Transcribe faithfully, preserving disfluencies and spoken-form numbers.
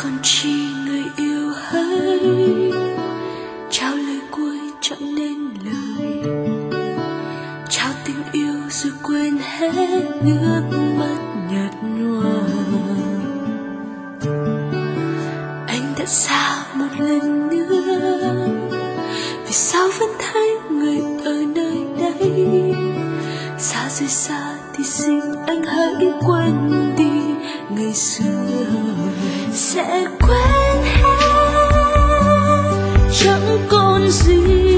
còn chi người yêu hỡi, trao lời cuối chẳng nên lời, trao tình yêu rồi quên hết nước mắt nhạt nhòa. Anh đã xa một lần nữa, vì sao vẫn thấy người ở nơi đây? Xa rồi xa thì xin anh hãy quên đi ngày xưa, sẽ quên hết chẳng còn gì.